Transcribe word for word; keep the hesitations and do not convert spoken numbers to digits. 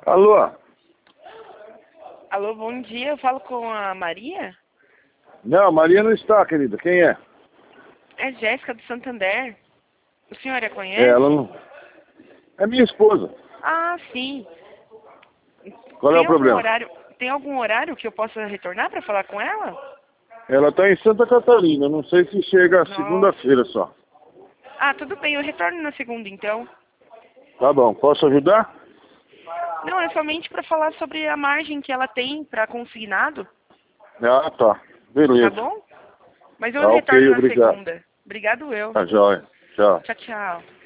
Alô? Alô, bom dia. Eu falo com a Maria? Não, a Maria não está, querida. Quem é? É Jéssica do Santander. O senhor a conhece? É, ela não... É minha esposa. Ah, sim. Qual Tem é o algum problema? horário, tem algum horário que eu possa retornar para falar com ela? Ela está em Santa Catarina. Não sei se chega Nossa. segunda-feira só. Ah, tudo bem. Eu retorno na segunda, então. Tá bom. Posso ajudar? Não, é somente para falar sobre a margem que ela tem para consignado. Ah, tá. Tá Beleza. bom? Mas eu Tá ok, retorno na obrigado. segunda. Obrigado eu. Tá jóia. Tchau. Tchau, tchau.